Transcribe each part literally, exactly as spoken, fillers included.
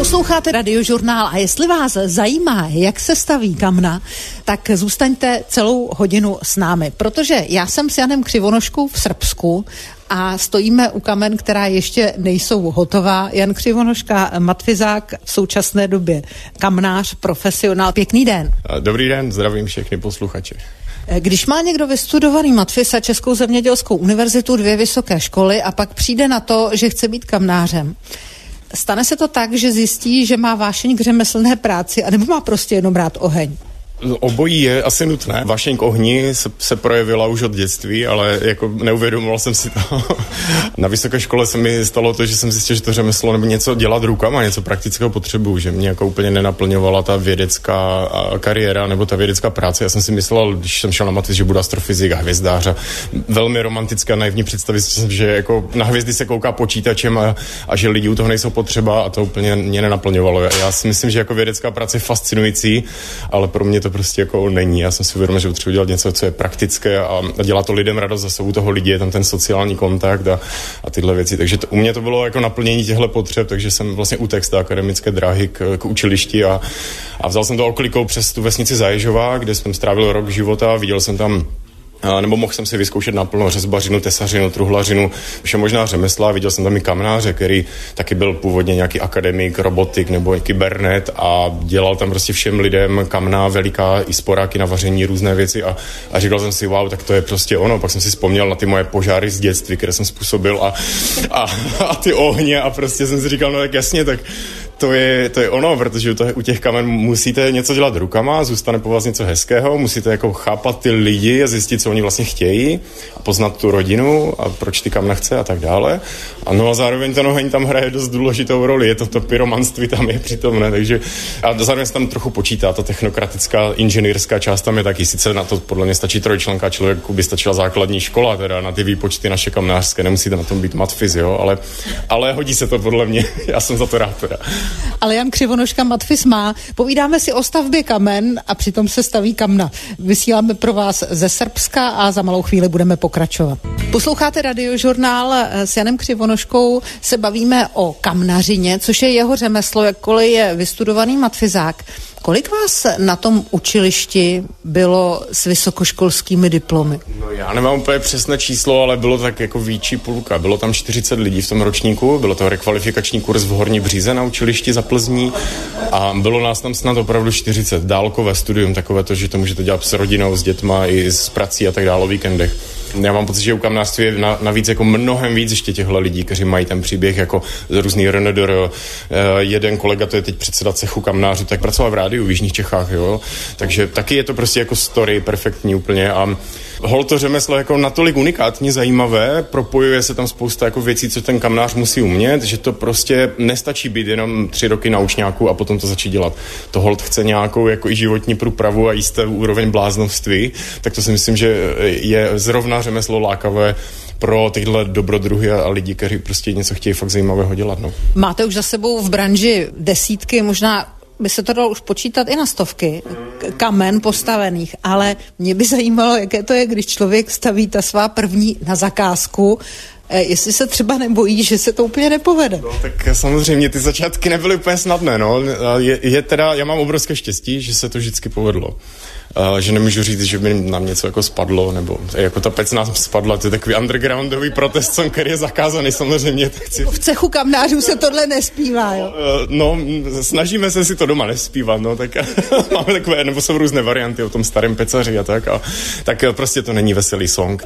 Posloucháte Radiožurnál a jestli vás zajímá, jak se staví kamna, tak zůstaňte celou hodinu s námi, protože já jsem s Janem Křivonoškou v Srbsku a stojíme u kamen, která ještě nejsou hotová. Jan Křivonoška, matfizák, v současné době kamnář, profesionál. Pěkný den. Dobrý den, zdravím všechny posluchače. Když má někdo vystudovaný matfiz a Českou zemědělskou univerzitu, dvě vysoké školy a pak přijde na to, že chce být kamnářem, stane se to tak, že zjistí, že má vášeň k řemeslné práci, anebo má prostě jenom rád oheň? Obojí je asi nutné. Vášeň k ohni se, se projevila už od dětství, ale jako neuvědomoval jsem si to. Na vysoké škole se mi stalo to, že jsem zjistil, že to řemeslo nebo něco dělat rukama, něco praktického potřebuju, že mě jako úplně nenaplňovala ta vědecká kariéra nebo ta vědecká práce. Já jsem si myslel, když jsem šel na matfiz, že budu astrofyzik a hvězdář. A velmi romantická naivní představy, že jako na hvězdy se kouká počítačem a, a že lidi u toho nejsou potřeba, a to úplně mě nenaplňovalo. Já si myslím, že jako vědecká práce je fascinující, ale pro mě to prostě jako není. Já jsem si uvědomil, že potřebuji dělat něco, co je praktické a, a dělá to lidem radost, zase u toho lidi je tam ten sociální kontakt a, a tyhle věci. Takže to, u mě to bylo jako naplnění těchto potřeb, takže jsem vlastně utekl z té akademické dráhy k, k učilišti a, a vzal jsem to oklikou přes tu vesnici Zaježová, kde jsem strávil rok života, viděl jsem tam nebo mohl jsem si vyzkoušet naplno řezbařinu, tesařinu, truhlařinu, vše možná řemesla. Viděl jsem tam i kamnáře, který taky byl původně nějaký akademik, robotik nebo kybernet a dělal tam prostě všem lidem kamna, veliká i sporáky na vaření, různé věci a, a říkal jsem si, wow, tak to je prostě ono. Pak jsem si vzpomněl na ty moje požáry z dětství, které jsem způsobil a, a, a ty ohně a prostě jsem si říkal, no tak jasně, tak To je, to je ono, protože u těch kamen musíte něco dělat rukama, zůstane po vás něco hezkého, musíte jako chápat ty lidi a zjistit, co oni vlastně chtějí a poznat tu rodinu a proč ty kamna chce a tak dále. A no a zároveň ten oheň tam hraje dost důležitou roli, je to to pyromanství tam je přítomné, takže a zároveň se tam trochu počítá, ta technokratická inženýrská část tam je taky, sice na to podle mě stačí trojčlenka, člověku by stačila základní škola, teda na ty výpočty naše kamnářské, nemusíte na tom být matfiz, jo, ale, ale hodí se to podle mě, já jsem za to rád teda. Ale Jan Křivonoška matfiz má. Povídáme si o stavbě kamen a přitom se staví kamna. Vysíláme pro vás ze Srbska a za malou chvíli budeme pokračovat. Posloucháte Radiožurnál, s Janem Křivonoškou se bavíme o kamnařině, což je jeho řemeslo, jakkoliv je vystudovaný matfizák. Kolik vás na tom učilišti bylo s vysokoškolskými diplomy? No já nemám úplně přesné číslo, ale bylo tak jako výčí půlka. Bylo tam čtyřicet lidí v tom ročníku, bylo to rekvalifikační kurz v Horní Bříze na učilišti za Plzní a bylo nás tam snad opravdu čtyřicet. Dálkové studium, takové to, že to můžete dělat s rodinou, s dětma i s prací a tak dále o víkendech. Já mám pocit, že u kamnářství je na, navíc jako mnohem víc ještě těchto lidí, kteří mají ten příběh jako různý R N D R. Jeden kolega, to je teď předseda cechu kamnářů, tak pracoval v rádiu v Jižních Čechách, jo. Takže taky je to prostě jako story perfektní úplně a hol to řemeslo jako natolik unikátně zajímavé, propojuje se tam spousta jako věcí, co ten kamnář musí umět, že to prostě nestačí být jenom tři roky na učňáku a potom to začít dělat. To holt chce nějakou jako i životní průpravu a jisté úroveň bláznovství, tak to si myslím, že je zrovna řemeslo lákavé pro tyhle dobrodruhy a lidi, kteří prostě něco chtějí fakt zajímavého dělat. No. Máte už za sebou v branži desítky, možná by se to dalo už počítat i na stovky kamen postavených, ale mě by zajímalo, jaké to je, když člověk staví ta svá první na zakázku, jestli se třeba nebojí, že se to úplně nepovede. No, tak samozřejmě ty začátky nebyly úplně snadné, no. Je, je teda, já mám obrovské štěstí, že se to vždycky povedlo. Uh, že nemůžu říct, že by nám něco jako spadlo, nebo jako ta pec nám spadla, to je takový undergroundový protest song, který je zakázaný samozřejmě. Tak chci... V cechu kamnářů se tohle nespívá, jo? Uh, no, snažíme se si to doma nespívat, no, tak máme takové, nebo jsou různé varianty o tom starém pecaři a tak, a tak prostě to není veselý song.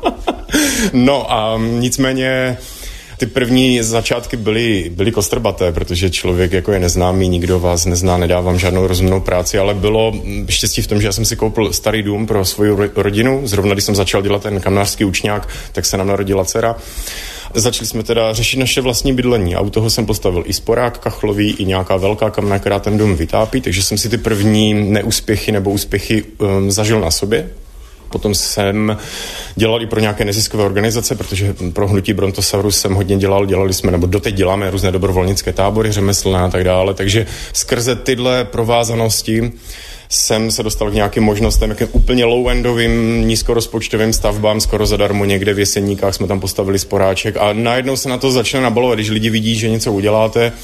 No a nicméně ty první začátky byly, byly kostrbaté, protože člověk jako je neznámý, nikdo vás nezná, nedá vám žádnou rozumnou práci, ale bylo štěstí v tom, že já jsem si koupil starý dům pro svou rodinu. Zrovna když jsem začal dělat ten kamnářský učňák, tak se nám narodila dcera. Začali jsme teda řešit naše vlastní bydlení a u toho jsem postavil i sporák kachlový, i nějaká velká kamna, která ten dům vytápí, takže jsem si ty první neúspěchy nebo úspěchy um, zažil na sobě. Potom jsem dělal i pro nějaké neziskové organizace, protože pro hnutí Brontosaurus jsem hodně dělal, dělali jsme, nebo doteď děláme různé dobrovolnické tábory, řemeslné a tak dále, takže skrze tyhle provázanosti jsem se dostal k nějakým možnostem, jakým úplně low-endovým, nízkorozpočtovým stavbám, skoro zadarmo někde v Jeseníkách jsme tam postavili sporáček a najednou se na to začne nabalovat, když lidi vidí, že něco uděláte,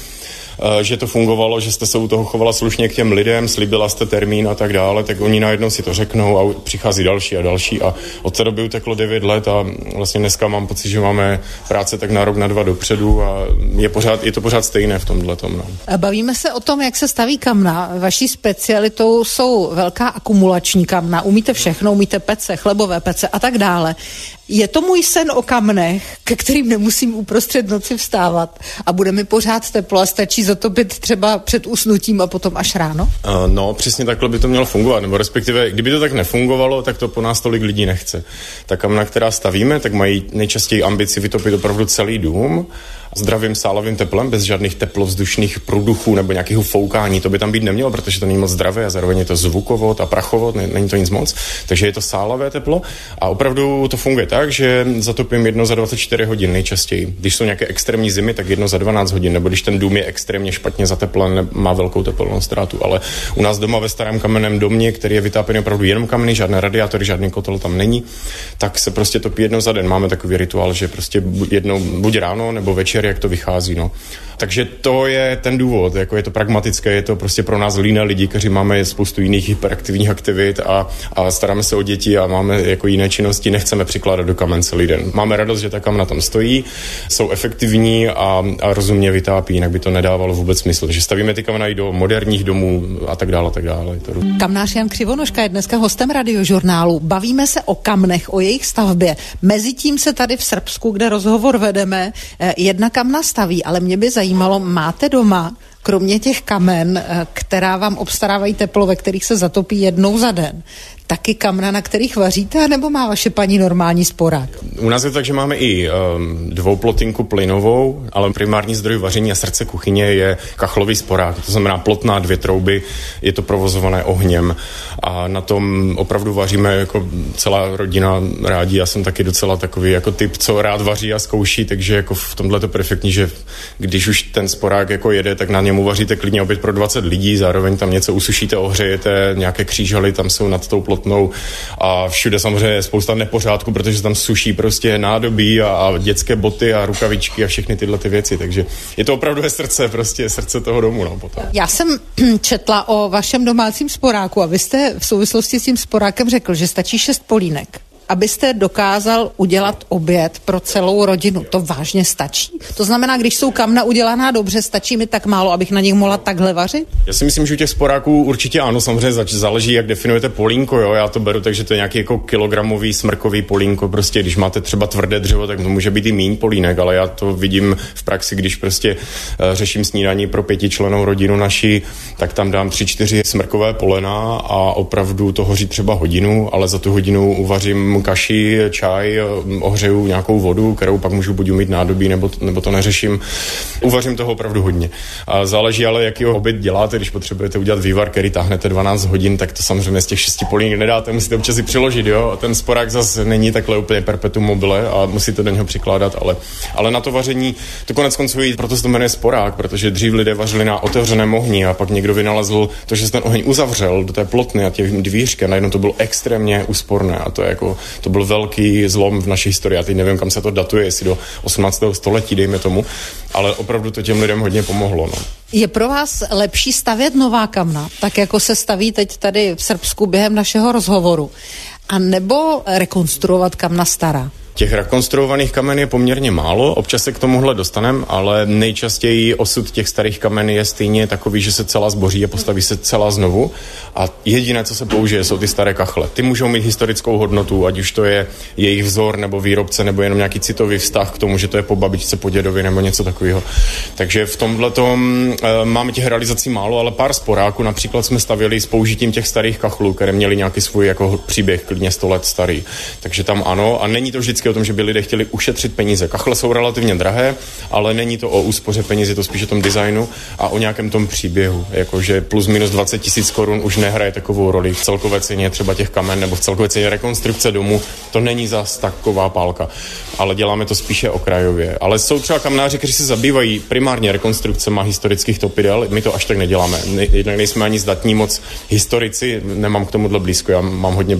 že to fungovalo, že jste se u toho chovala slušně k těm lidem, slíbila jste termín a tak dále, tak oni najednou si to řeknou a přichází další a další a od té doby uteklo devět let a vlastně dneska mám pocit, že máme práce tak na rok, na dva dopředu a je, pořád, je to pořád stejné v tomhletom. No. Bavíme se o tom, jak se staví kamna. Vaší specialitou jsou velká akumulační kamna. Umíte všechno, umíte pece, chlebové pece a tak dále. Je to můj sen o kamnech, ke kterým nemusím uprostřed noci vstávat a bude mi pořád teplo a stačí zatopit třeba před usnutím a potom až ráno? Uh, no, přesně takhle by to mělo fungovat, nebo respektive, kdyby to tak nefungovalo, tak to po nás tolik lidí nechce. Ta kamna, která stavíme, tak mají nejčastěji ambici vytopit opravdu celý dům zdravým sálovým teplem, bez žádných teplovzdušných průduchů nebo nějakého foukání. To by tam být nemělo, protože to není moc zdravé a zároveň je to zvukovod a prachovod, není to nic moc. Takže je to sálavé teplo a opravdu to funguje tak, že zatopím jedno za dvacet čtyři hodin nejčastěji. Když jsou nějaké extrémní zimy, tak jedno za dvanáct hodin, nebo když ten dům je extrémně špatně zateplen, má velkou teplnou ztrátu. Ale u nás doma ve starém kamenném domě, který je vytápěný opravdu jenom kameny, žádné radiátory, žádný kotel tam není, tak se prostě topí jedno za den. Máme takový rituál, že prostě jednou buď ráno nebo večer, jak to vychází, no. Takže to je ten důvod, jako je to pragmatické, je to prostě pro nás líné lidi, kteří máme spoustu jiných hyperaktivních aktivit a, a staráme se o děti a máme jako jiné činnosti, nechceme přikládat do kamen celý den. Máme radost, že ta kamna tam stojí, jsou efektivní a, a rozumně vytápí, jinak by to nedávalo vůbec smysl. Že stavíme ty kamna i do moderních domů a tak dále, a tak dále. To... Kamnář Jan Křivonožka je dneska hostem Radiožurnálu. Bavíme se o kamnech, o jejich stavbě. Mezitím se tady v Srbsku, kde rozhovor vedeme, jedna kamna staví, ale mě by zajímalo, máte doma, kromě těch kamen, která vám obstarávají teplo, ve kterých se zatopí jednou za den, taky kamna, na kterých vaříte, nebo má vaše paní normální sporák? U nás je to tak, že máme i um, dvouplotinku plynovou, ale primární zdroj vaření a srdce kuchyně je kachlový sporák. To znamená plotná, dvě trouby, je to provozované ohněm a na tom opravdu vaříme jako celá rodina rádi. Já jsem taky docela takový jako typ, co rád vaří a zkouší, takže jako v tomhle je to perfektní, že když už ten sporák jako jede, tak na něm uvaříte klidně opět pro dvacet lidí, zároveň tam něco usušíte, ohřejete, nějaké křížaly tam jsou nad tou plotnou a všude samozřejmě je spousta nepořádku, protože tam suší prostě nádobí a, a dětské boty a rukavičky a všechny tyhle ty věci, takže je to opravdu je srdce, prostě srdce toho domu. No, potom. Já jsem četla o vašem domácím sporáku a vy jste v souvislosti s tím sporákem řekl, že stačí šest polínek, abyste dokázal udělat oběd pro celou rodinu. To vážně stačí? To znamená, když jsou kamna udělaná dobře, stačí mi tak málo, abych na nich mohla takhle vařit? Já si myslím, že u těch sporáků určitě ano, samozřejmě záleží, jak definujete polínko, jo. Já to beru tak, že to je nějaký jako kilogramový smrkový polínko, prostě když máte třeba tvrdé dřevo, tak to může být i míň polínek, ale já to vidím v praxi, když prostě uh, řeším snídaní pro pětičlennou rodinu naší, tak tam dám tři, čtyři smrkové polena a opravdu to hoří třeba hodinu, ale za tu hodinu uvařím kaši, čaj, ohřeju nějakou vodu, kterou pak můžu buď umýt nádobí, nebo, nebo to neřeším. Uvařím toho opravdu hodně. A záleží ale, jaký oběd děláte, když potřebujete udělat vývar, který táhnete dvanáct hodin, tak to samozřejmě z těch šesti polínek nedáte, musíte občas i přiložit, jo. A ten sporák zase není takhle úplně perpetuum mobile a musíte do něho přikládat, ale, ale na to vaření, to konec konců, proto se to jmenuje sporák, protože dřív lidé vařili na otevřeném ohni a pak někdo vynalezl to, že se ten oheň uzavřel do té plotny a těch dvířky, a najednou to bylo extrémně úsporné a to je jako to byl velký zlom v naší historii. Já teď nevím, kam se to datuje, jestli do osmnáctého století, dejme tomu, ale opravdu to těm lidem hodně pomohlo. No. Je pro vás lepší stavět nová kamna, tak jako se staví teď tady v Srbsku během našeho rozhovoru, a nebo rekonstruovat kamna stará? Těch rekonstruovaných kamen je poměrně málo, občas se k tomuhle dostaneme, ale nejčastěji osud těch starých kamen je stejně takový, že se celá zboří a postaví se celá znovu a jediné, co se použije, jsou ty staré kachle. Ty můžou mít historickou hodnotu, ať už to je jejich vzor nebo výrobce, nebo jenom nějaký citový vztah k tomu, že to je po babičce, po dědovi nebo něco takového. Takže v tomhletom e, máme těch realizací málo, ale pár sporáků například jsme stavěli s použitím těch starých kachlů, které měly nějaký svůj jako příběh, klidně sto let starý. Takže tam ano, a není to vždycky o tom, že by lidé chtěli ušetřit peníze. Kachle jsou relativně drahé, ale není to o úspoře peněz, je to spíš o tom designu a o nějakém tom příběhu. Jakože plus minus dvacet tisíc korun už nehraje takovou roli v celkové ceně třeba těch kamen nebo v celkové ceně rekonstrukce domu. To není zas taková pálka, ale děláme to spíše okrajově. Ale jsou třeba kamnáři, kteří se zabývají primárně rekonstrukcemi historických topidel. My to až tak neděláme. Jednak nejsme ani zdatní moc historici, nemám k tomuhle blízko. Já mám hodně blízko třeba k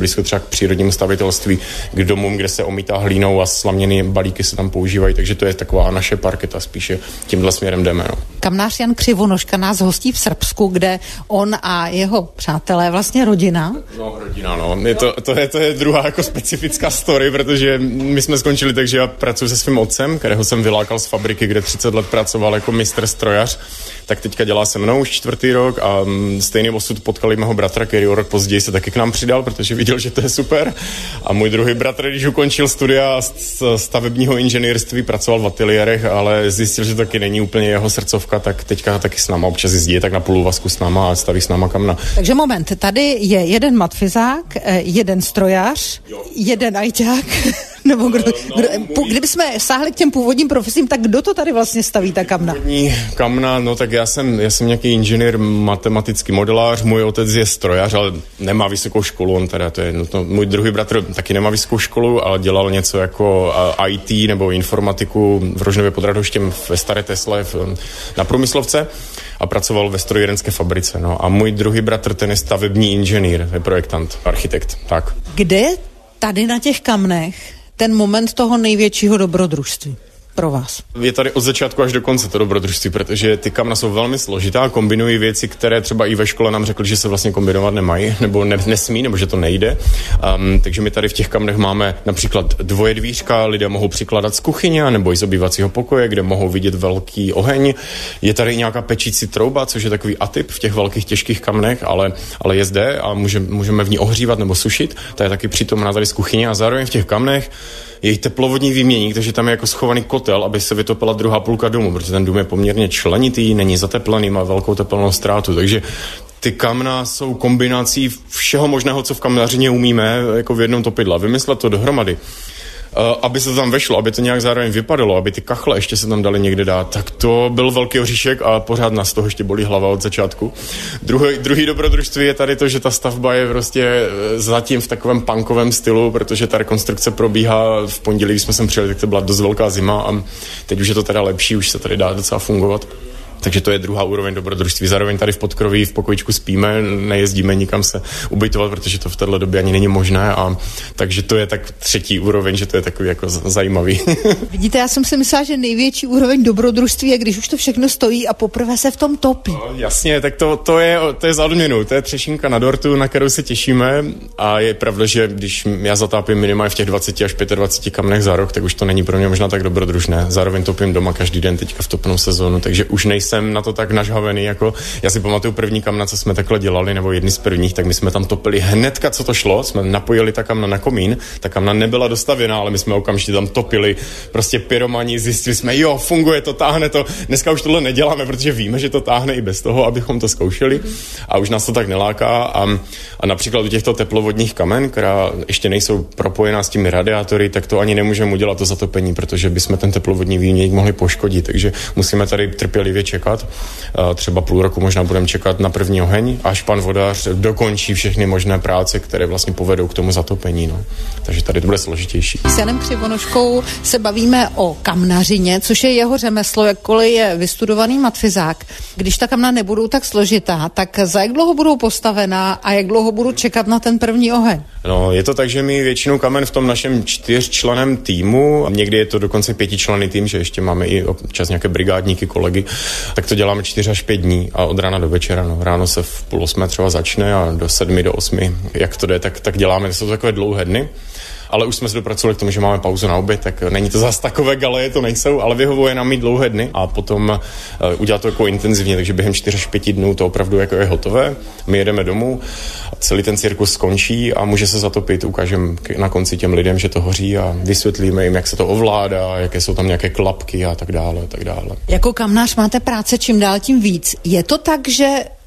přírodnímu stavitelství, k domům, kde se omítá hlínou a slaměný balíky se tam používají, takže to je taková naše parketa, spíše tímhle směrem jdeme. No. Kamnář Jan Křivonožka nás hostí v Srbsku, kde on a jeho přátelé, vlastně rodina. No, rodina, no. Je to, to, je, to je druhá jako specifická story, protože my jsme skončili tak, že já pracuji se svým otcem, kterého jsem vylákal z fabriky, kde třicet let pracoval jako mistr strojař, tak teďka dělá se mnou už čtvrtý rok a stejný osud potkali mého bratra, který o rok později se taky k nám přidal, protože viděl, že to je super. A můj druhý bratr, když ukončil studia stavebního inženýrství, pracoval v ateliérech, ale zjistil, že to taky není úplně jeho srdcovka, tak teďka taky s náma občas jezdí, tak na půlúvazku s náma a staví s náma kamna. Takže moment, tady je jeden matfizák, jeden strojař, jo. jeden ajťák, nebo kdo, no, kdo, můj... kdyby jsme sáhli k těm původním profesím, tak kdo to tady vlastně staví ta kamna? Původní kamna, no tak já jsem, já jsem nějaký inženýr, matematický modelář, můj otec je strojař, ale nemá vysokou školu, on teda, to je nutno, můj druhý bratr taky nemá vysokou školu, ale dělal něco jako í té nebo informatiku v Rožnově pod Radhoštěm ve staré Tesle v, na průmyslovce a pracoval ve strojírenské fabrice. No. A můj druhý bratr, ten je stavební inženýr, je projektant, architekt, tak. Kde je tady na těch kamnech ten moment toho největšího dobrodružství pro vás? Je tady od začátku až do konce to dobrodružství, protože ty kamna jsou velmi složitá, kombinují věci, které třeba i ve škole nám řekli, že se vlastně kombinovat nemají, nebo ne, nesmí, nebo že to nejde. Um, takže my tady v těch kamnech máme například dvoje dvířka, lidé mohou přikladat z kuchyně nebo i z obývacího pokoje, kde mohou vidět velký oheň. Je tady nějaká pečící trouba, což je takový atyp v těch velkých těžkých kamnech, ale, ale je zde a může, můžeme v ní ohřívat nebo sušit. To je taky přítomná tady z kuchyně a zároveň v těch kamnech je teplovodní výměník, takže tam je jako schovaný kotel, aby se vytopila druhá půlka domu, protože ten dům je poměrně členitý, není zateplený, má velkou tepelnou ztrátu, takže ty kamna jsou kombinací všeho možného, co v kamnařině umíme, jako v jednom topidle. Vymyslet to dohromady, aby se to tam vešlo, aby to nějak zároveň vypadalo, aby ty kachle ještě se tam dali někde dát, tak to byl velký oříšek a pořád nás toho ještě bolí hlava od začátku. Druhý, druhý dobrodružství je tady to, že ta stavba je prostě zatím v takovém punkovém stylu, protože ta rekonstrukce probíhá v pondělí, když jsme sem přijeli, tak to byla dost velká zima a teď už je to teda lepší, už se tady dá docela fungovat. Takže to je druhá úroveň dobrodružství. Zároveň tady v Podkroví v pokojičku spíme, nejezdíme nikam se ubytovat, protože to v této době ani není možné. A takže to je tak třetí úroveň, že to je takový jako zajímavý. Vidíte, já jsem si myslela, že největší úroveň dobrodružství je, když už to všechno stojí a poprvé se v tom topí. No, jasně, tak to, to je, to je za odměnu. To je třešinka na dortu, na kterou se těšíme. A je pravda, že když já zatápím minimálně v těch dvaceti až dvaceti pěti kamnech za rok, tak už to není pro mě možná tak dobrodružné. Zároveň topím doma každý den teďka v topnou sezónu, takže už nejsem jsem na to tak nažhavený, jako já si pamatuju první kamna, co jsme takhle dělali, nebo jedni z prvních, tak my jsme tam topili hnedka, co to šlo, jsme napojili ta kamna na komín, ta kamna nebyla dostavěná, ale my jsme okamžitě tam topili, prostě pyromani, zjistili jsme, jo, funguje to, táhne to, dneska už tohle neděláme, protože víme, že to táhne i bez toho, abychom to zkoušeli a už nás to tak neláká a, a například u těchto teplovodních kamen, která ještě nejsou propojená s těmi radiátory, tak to ani nemůžeme udělat to zatopení, protože bychom ten teplovodní výměník mohli poškodit, takže musíme tady trpělivě čekat. Třeba půl roku možná budeme čekat na první oheň, až pan vodář dokončí všechny možné práce, které vlastně povedou k tomu zatopení. No. Takže tady to bude složitější. S Janem Křivonožkou se bavíme o kamnařině, což je jeho řemeslo, jakkoliv je vystudovaný matfizák. Když ta kamna nebudou tak složitá, tak za jak dlouho budou postavená a jak dlouho budu čekat na ten první oheň? No, je to tak, že my většinou kamen v tom našem čtyřčlenném týmu, někdy je to dokonce pětičlenný tým, že ještě máme i občas nějaké brigádníky, kolegy, tak to děláme čtyři až pět dní a od rána do večera. No. Ráno se v půl osmé třeba začne a do sedmi, do osmi, jak to jde, tak, tak děláme. To jsou takové dlouhé dny. Ale už jsme se dopracovali k tomu, že máme pauzu na oběd, tak není to zase takové galeje, to nejsou, ale vyhovuje nám mít dlouhé dny a potom uh, udělat to jako intenzivně, takže během čtyři až pět dnů to opravdu jako je hotové. My jedeme domů, celý ten cirkus skončí a může se zatopit, ukážeme na konci těm lidem, že to hoří a vysvětlíme jim, jak se to ovládá, jaké jsou tam nějaké klapky a tak dále, tak dále. Jako kamnář máte práce čím dál tím víc. Je to tak, že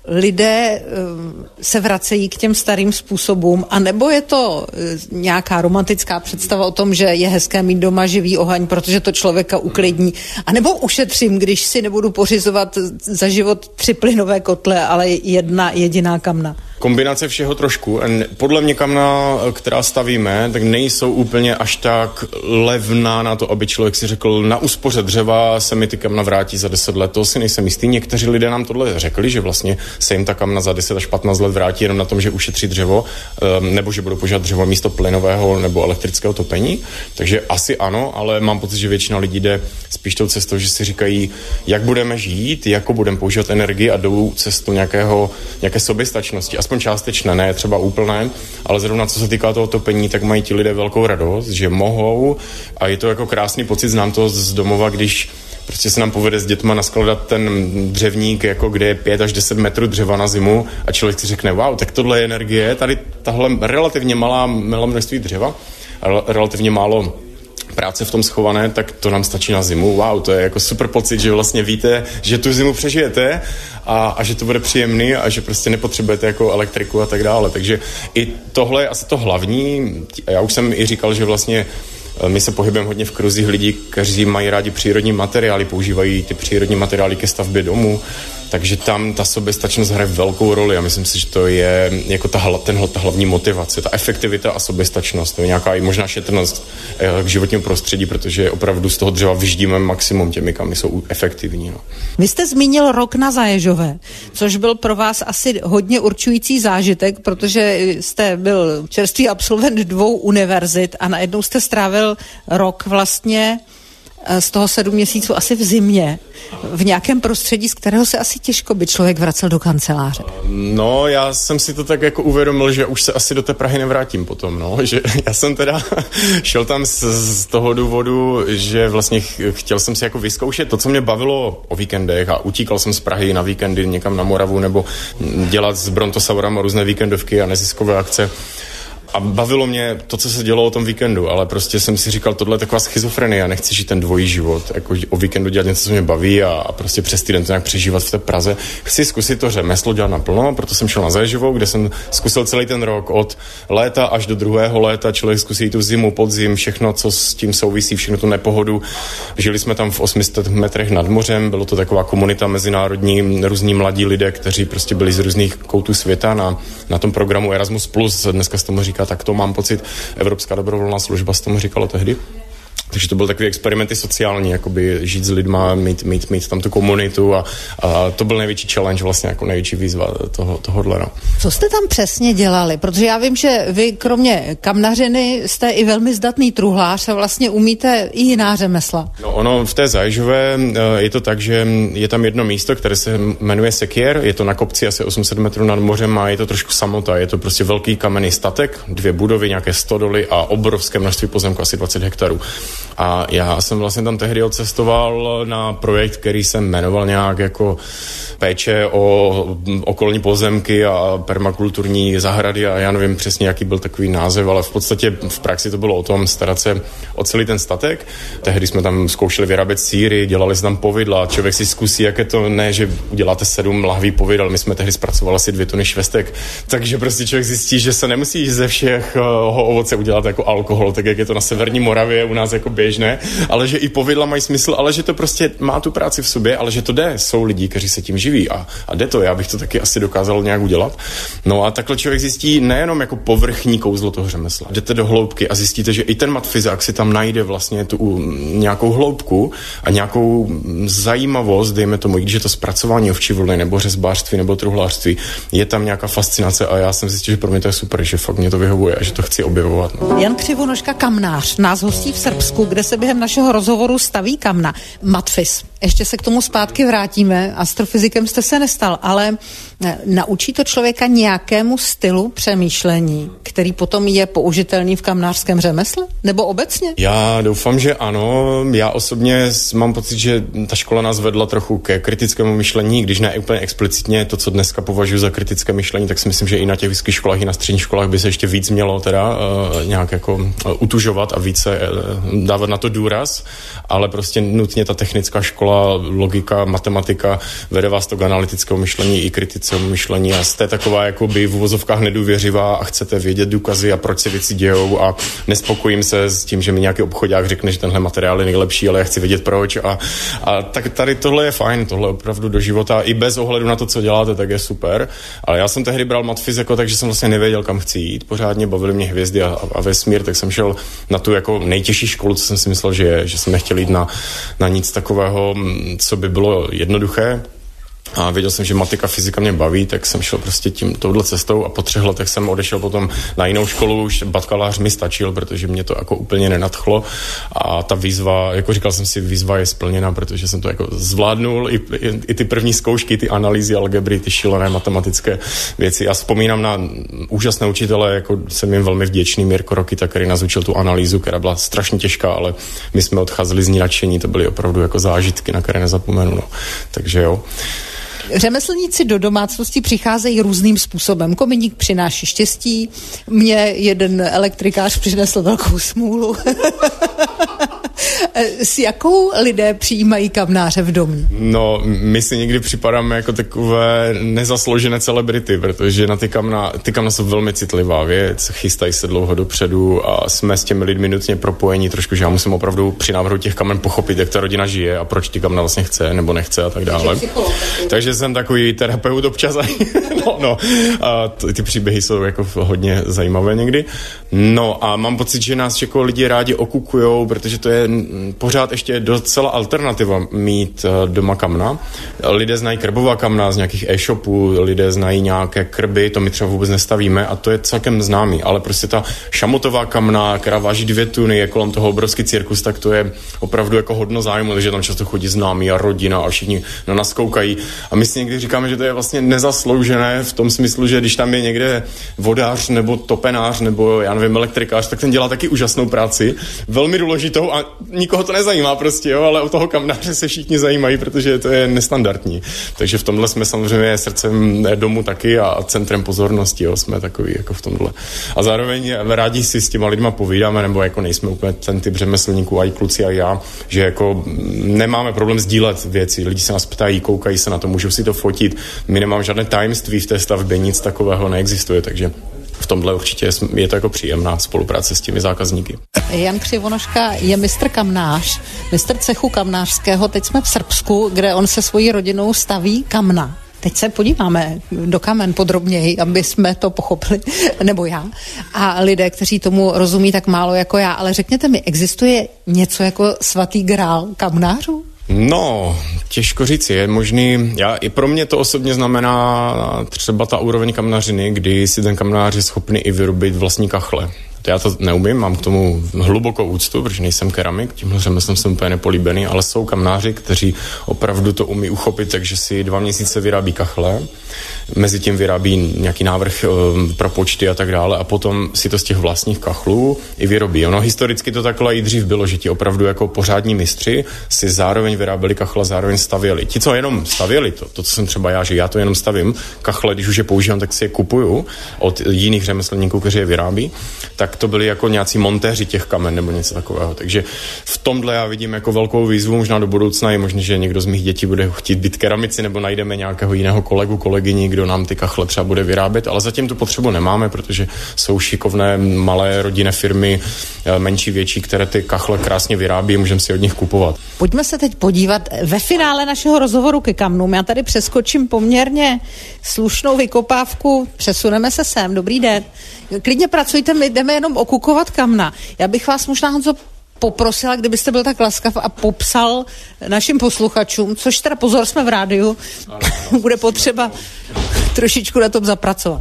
lidé se vracejí k těm starým způsobům, anebo je to nějaká romantická představa o tom, že je hezké mít doma živý oheň, protože to člověka uklidní, anebo ušetřím, když si nebudu pořizovat za život tři plynové kotle, ale jedna jediná kamna? Kombinace všeho trošku. Podle mě kamna, která stavíme, tak nejsou úplně až tak levná na to, aby člověk si řekl, na úspoře dřeva se mi ty kamna vrátí za deset let. To si nejsem jistý. Někteří lidé nám tohle řekli, že vlastně se jim ta kamna za deset až patnáct let vrátí jenom na tom, že ušetří dřevo, nebo že budou používat dřevo místo plynového nebo elektrického topení. Takže asi ano, ale mám pocit, že většina lidí jde spíš tou cestou, že si říkají, jak budeme žít, jako budeme používat energii a jdou cestou nějakého, nějaké soběstačnosti. Aspoň částečné, ne třeba úplné, ale zrovna co se týká toho topení, tak mají ti lidé velkou radost, že mohou a je to jako krásný pocit, znám to z domova, když prostě se nám povede s dětma naskladat ten dřevník, jako kde je pět až deset metrů dřeva na zimu a člověk si řekne, wow, tak tohle je energie, tady tahle relativně malá, malá množství dřeva, relativně málo práce v tom schované, tak to nám stačí na zimu. Wow, to je jako super pocit, že vlastně víte, že tu zimu přežijete a, a že to bude příjemný a že prostě nepotřebujete jako elektriku a tak dále. Takže i tohle je asi to hlavní. Já už jsem i říkal, že vlastně my se pohybujeme hodně v kruzích lidí, kteří mají rádi přírodní materiály, používají ty přírodní materiály ke stavbě domů, takže tam ta soběstačnost hraje velkou roli a myslím si, že to je jako ta, tenhle, ta hlavní motivace, ta efektivita a soběstačnost, to je nějaká i možná šetrnost k životnímu prostředí, protože opravdu z toho dřeva vyždíme maximum, těmi kamny jsou efektivní. No. Vy jste zmínil rok na Zaježové, což byl pro vás asi hodně určující zážitek, protože jste byl čerstvý absolvent dvou univerzit a najednou jste strávil rok vlastně z toho sedm měsíců asi v zimě, v nějakém prostředí, z kterého se asi těžko by člověk vracel do kanceláře. No, já jsem si to tak jako uvědomil, že už se asi do té Prahy nevrátím potom, no, že já jsem teda šel tam z, z toho důvodu, že vlastně ch- chtěl jsem si jako vyzkoušet to, co mě bavilo o víkendech a utíkal jsem z Prahy na víkendy někam na Moravu nebo dělat s Brontosaurama různé víkendovky a neziskové akce. A bavilo mě to, co se dělo o tom víkendu, ale prostě jsem si říkal, tohle je taková schizofrenie, já nechci žít ten dvojí život, jako o víkendu dělat něco, co mě baví a, a prostě přes týden to nějak přežívat v té Praze. Chci zkusit to řemeslo dělat naplno, proto jsem šel na Zaježovou, kde jsem zkusil celý ten rok od léta až do druhého léta, člověk zkusí tu zimu, podzim, všechno, co s tím souvisí, všechno tu nepohodu. Žili jsme tam v osmi stech metrech nad mořem, bylo to taková komunita mezinárodní, různí mladí lidé, kteří prostě byli z různých koutů světa na, na tom programu Erasmus plus, dneska se tomu říká, tak to mám pocit, Evropská dobrovolná služba se tomu říkalo tehdy. Takže to byl takový experimenty sociální, jakoby žít s lidma, mít, mít, mít tam tu komunitu a, a to byl největší challenge, vlastně jako největší výzva toho, tohohle. No. Co jste tam přesně dělali? Protože já vím, že vy kromě kamnařiny jste i velmi zdatný truhlář a vlastně umíte i jiná řemesla. No ono v té Zaježové je to tak, že je tam jedno místo, které se jmenuje Sekier, je to na kopci asi osm set metrů nad mořem a je to trošku samota, je to prostě velký kamenný statek, dvě budovy, nějaké stodoly a obrovské množství pozemku, asi dvacet hektarů. A já jsem vlastně tam tehdy odcestoval na projekt, který se jmenoval nějak jako péče o okolní pozemky a permakulturní zahrady a já nevím přesně, jaký byl takový název, ale v podstatě v praxi to bylo o tom starat se o celý ten statek. Tehdy jsme tam zkoušeli vyrábět sýry, dělali jsme tam povidla, člověk si zkusí, jak je to, ne, že uděláte sedm lahví povidel, my jsme tehdy zpracovali asi dvě tuny švestek, takže prostě člověk zjistí, že se nemusí ze všech ovoce udělat jako alkohol, tak jak je to na severní Moravě u nás jako běžné, ale že i povidla mají smysl, ale že to prostě má tu práci v sobě, ale že to jde. Jsou lidi, kteří se tím živí a, a jde to. Já bych to taky asi dokázal nějak udělat. No a takhle člověk zjistí nejenom jako povrchní kouzlo toho řemesla. Jdete do hloubky a zjistíte, že i ten matfyzák si tam najde vlastně tu nějakou hloubku a nějakou zajímavost, dejme tomu, i když je to zpracování ovčí vlny nebo řezbářství nebo truhlářství, je tam nějaká fascinace a já jsem zjistil, že pro mě to je super, že fakt mě to vyhovuje a že to chci objevovat. No. Jan Křivonožka, kamnář, nás hostí v Srbsku, kde se během našeho rozhovoru staví kamna. Matfyz. Ještě se k tomu zpátky vrátíme. Astrofyzikem jste se nestal, ale naučí to člověka nějakému stylu přemýšlení, který potom je použitelný v kamnářském řemesle? Nebo obecně? Já doufám, že ano. Já osobně mám pocit, že ta škola nás vedla trochu ke kritickému myšlení, když ne úplně explicitně to, co dneska považuji za kritické myšlení, tak si myslím, že i na těch vysokých školách, i na středních školách by se ještě víc mělo teda uh, nějak jako uh, utužovat a více uh, dávat na to důraz, ale prostě nutně ta technická škola, logika, matematika vede vás to k analytickému myšlení i kritickému myšlení a jste taková jakoby v uvozovkách nedůvěřivá a chcete vědět důkazy a proč se věci dějou a nespokojím se s tím, že mi nějaký obchodák řekne, že tenhle materiál je nejlepší, ale já chci vědět proč a, a tak tady tohle je fajn, tohle opravdu do života i bez ohledu na to, co děláte, tak je super, ale já jsem tehdy bral matfyziku, takže jsem vlastně nevěděl, kam chci jít, pořádně bavily mě hvězdy a, a vesmír, tak jsem šel na tu jako nejtěžší školu, co jsem si myslel, že je, že jsem nechtěl jít na, na nic takového, co by bylo jednoduché. A věděl jsem, že matika, fyzika mě baví, tak jsem šel prostě tím touhle cestou a po třech letech jsem odešel potom na jinou školu, už bakalář mi stačil, protože mě to jako úplně nenadchlo a ta výzva, jako říkal jsem si, výzva je splněna, protože jsem to jako zvládnul, i, i, i ty první zkoušky, ty analýzy, algebry, ty šílené matematické věci. Já vzpomínám na úžasné učitele, jako jsem jim velmi vděčný, Mirko Rokita, který nás učil tu analýzu, která byla strašně těžká, ale my jsme odcházeli z ní nadšení, to byly opravdu jako zážitky, na které nezapomenu. No. Takže jo. Řemeslníci do domácnosti přicházejí různým způsobem. Kominík přináší štěstí, mě jeden elektrikář přinesl velkou smůlu. S jakou lidé přijímají kamnáře v domě? No, my si někdy připadáme jako takové nezasloužené celebrity, protože na ty kamna, ty kamna jsou velmi citlivá věc, chystají se dlouho dopředu a jsme s těmi lidmi nutně propojení trošku, že já musím opravdu při návrhu těch kamen pochopit, jak ta rodina žije a proč ty kamna vlastně chce nebo nechce a tak dále. Takže jsem takový terapeut občas. no, no. A ty příběhy jsou jako hodně zajímavé někdy. No a mám pocit, že nás jako lidi rádi okukujou, protože to je pořád ještě docela alternativa mít doma kamna. Lidé znají krbová kamna z nějakých e-shopů, lidé znají nějaké krby, to my třeba vůbec nestavíme a to je celkem známý, ale prostě ta šamotová kamna, která váží dvě tuny, je kolem toho obrovský cirkus, tak to je opravdu jako hodno zájmu, takže tam často chodí známí a rodina a všichni na nás koukají. A my si někdy říkáme, že to je vlastně nezasloužené v tom smyslu, že když tam je někde vodář nebo topenář nebo já nevím, elektrikář, tak ten dělá taky úžasnou práci, velmi důležitou a nikoho to nezajímá prostě, jo, ale o toho kamnáře se všichni zajímají, protože to je nestandardní. Takže v tomhle jsme samozřejmě srdcem domu taky a centrem pozornosti, jo, jsme takový jako v tomhle. A zároveň rádi si s těma lidma povídáme, nebo jako nejsme úplně ten typ řemeslníků, a i kluci a já, že jako nemáme problém sdílet věci. Lidi se nás ptají, koukají se na to, můžou si to fotit. My nemáme žádné tajemství v té stavbě, nic takového neexistuje, takže v tomhle určitě je to jako příjemná spolupráce s těmi zákazníky. Jan Křivonožka je mistr kamnář, mistr cechu kamnářského. Teď jsme v Srbsku, kde on se svojí rodinou staví kamna. Teď se podíváme do kamen podrobněji, aby jsme to pochopili, nebo já. A lidé, kteří tomu rozumí tak málo jako já. Ale řekněte mi, existuje něco jako svatý grál kamnářů? No, těžko říct, je možný, já, i pro mě to osobně znamená třeba ta úroveň kamnařiny, kdy si ten kamnář je schopný i vyrobit vlastní kachle. To já to neumím, mám k tomu hlubokou úctu, protože nejsem keramik, tímhle řemeslem jsem úplně nepolíbený, ale jsou kamnáři, kteří opravdu to umí uchopit, takže si dva měsíce vyrábí kachle, mezi tím vyrábí nějaký návrh e, pro počty a tak dále a potom si to z těch vlastních kachlů i vyrobí. Ono historicky to takhle i dřív bylo, že ti opravdu jako pořádní mistři si zároveň vyráběli kachle, zároveň stavěli. Ti, co jenom stavěli to, to, co jsem třeba já, že já to jenom stavím, kachle, když už je používám, tak si je kupuju od jiných řemeslníků, kteří je vyrábí, tak to byli jako nějací montéři těch kamen nebo něco takového. Takže v tomhle já vidím jako velkou výzvu, možná do budoucna je možné, že někdo z mých dětí bude chtít být keramici nebo najdeme nějakého jiného kolegu, kolegyni, kdo nám ty kachle třeba bude vyrábět, ale zatím tu potřebu nemáme, protože jsou šikovné malé rodinné firmy, menší, větší, které ty kachle krásně vyrábí, můžeme si od nich kupovat. Pojďme se teď podívat ve finále našeho rozhovoru ke kamnům. Já tady přeskočím poměrně slušnou vykopávku, přesuneme se sem. Dobrý den. Klidně pracujte, my jdeme jenom okukovat kamna. Já bych vás možná, Honzo, poprosila, kdybyste byl tak laskav a popsal našim posluchačům, což teda pozor, jsme v rádiu, bude potřeba trošičku na tom zapracovat.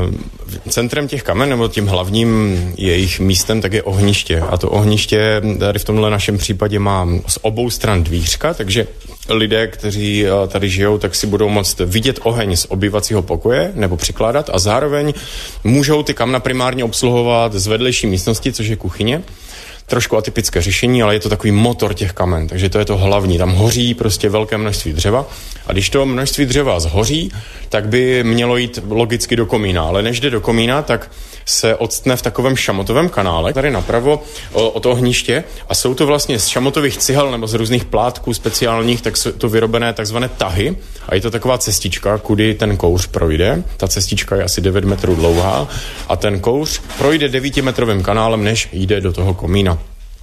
Centrem těch kamen, nebo tím hlavním jejich místem, tak je ohniště. A to ohniště tady v tomhle našem případě má z obou stran dvířka, takže lidé, kteří tady žijou, tak si budou moct vidět oheň z obývacího pokoje nebo přikládat a zároveň můžou ty kamna primárně obsluhovat z vedlejší místnosti, což je kuchyně. trošku atypické řešení, ale je to takový motor těch kamen, takže to je to hlavní. Tam hoří prostě velké množství dřeva a když to množství dřeva zhoří, tak by mělo jít logicky do komína, ale než jde do komína, tak se odstne v takovém šamotovém kanále, tady napravo od ohniště a jsou to vlastně z šamotových cihel nebo z různých plátků speciálních, tak jsou to vyrobené takzvané tahy a je to taková cestička, kudy ten kouř projde. Ta cestička je asi devět metrů dlouhá a ten kouř projde devítimetrovým kanálem, než jde do toho komína.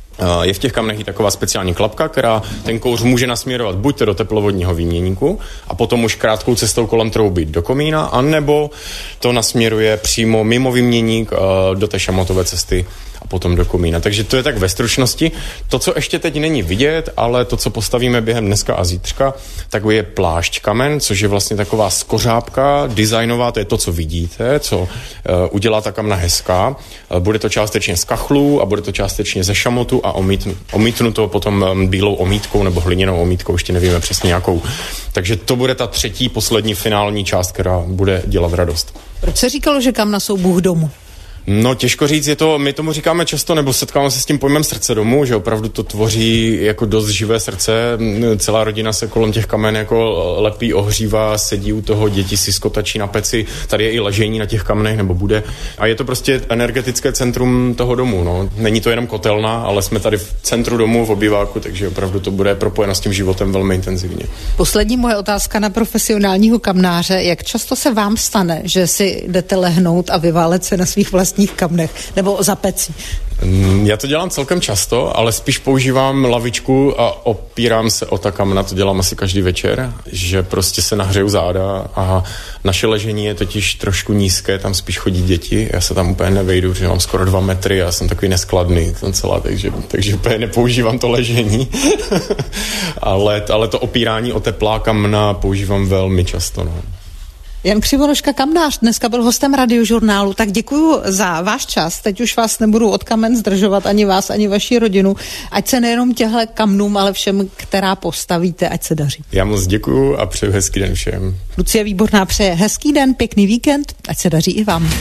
Je v těch kamnech i taková speciální klapka, která ten kouř může nasměrovat buď to do teplovodního výměníku a potom už krátkou cestou kolem trouby do komína, anebo to nasměruje přímo mimo výměník do té šamotové cesty a potom do komína. Takže to je tak ve stručnosti. To, co ještě teď není vidět, ale to, co postavíme během dneska a zítřka, tak je plášť kamen, což je vlastně taková skořápka designová, to je to, co vidíte, co uh, udělá ta kamna hezká. Uh, bude to částečně z kachlů a bude to částečně ze šamotu a omítnu, omítnuto potom um, bílou omítkou nebo hliněnou omítkou, ještě nevíme přesně jakou. Takže to bude ta třetí, poslední finální část, která bude dělat radost. Proč se říkalo, že kamna jsou bůh domu? No těžko říct, je to, my tomu říkáme často, nebo setkáváme se s tím pojmem srdce domu, že opravdu to tvoří jako dost živé srdce, celá rodina se kolem těch kamen jako lepí, ohřívá, sedí u toho, děti si skotačí na peci, tady je i ležení na těch kamenech, nebo bude. A je to prostě energetické centrum toho domu, no. Není to jenom kotelna, ale jsme tady v centru domu, v obýváku, takže opravdu to bude propojeno s tím životem velmi intenzivně. Poslední moje otázka na profesionálního kamnáře, jak často se vám stane, že si jdete lehnout a vyválet se na svých vlastních kamnech nebo za pecí? Já to dělám celkem často, ale spíš používám lavičku a opírám se o ta kamna, to dělám asi každý večer, že prostě se nahřeju záda a naše ležení je totiž trošku nízké, tam spíš chodí děti, já se tam úplně nevejdu, že mám skoro dva metry, já jsem takový neskladný tam celá, takže, takže úplně nepoužívám to ležení, ale, ale to opírání o teplá kamna používám velmi často, no. Jan Křivonoška, kamnář, dneska byl hostem Radiožurnálu, tak děkuju za váš čas. Teď už vás nebudu od kamen zdržovat, ani vás, ani vaši rodinu. Ať se nejenom těhle kamnům, ale všem, která postavíte, ať se daří. Já moc děkuju a přeju hezký den všem. Lucie Výborná přeje hezký den, pěkný víkend, ať se daří i vám.